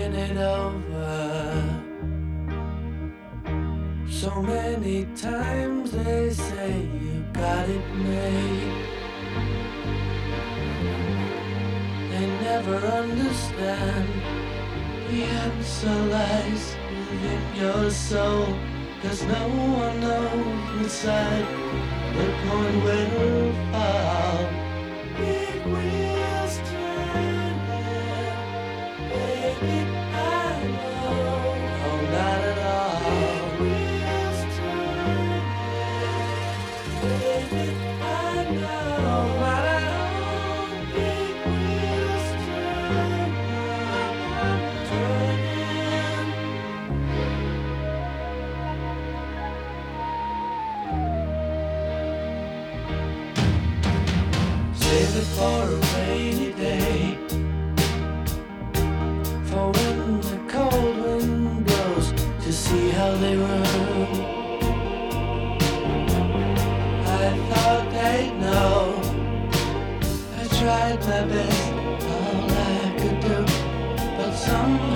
thinking it over. So many times they say you got it made. They never understand the answer lies within your soul. 'Cause no one knows inside the point will fall. Big wheels turning, baby, I know. Oh, not at all. Big wheels turning, baby, I know. Not at all. Big wheels turning, turning. Save it for a rainy day, for when the cold wind blows, to see how they run. I thought they'd know. I tried my best, all I could do, but somehow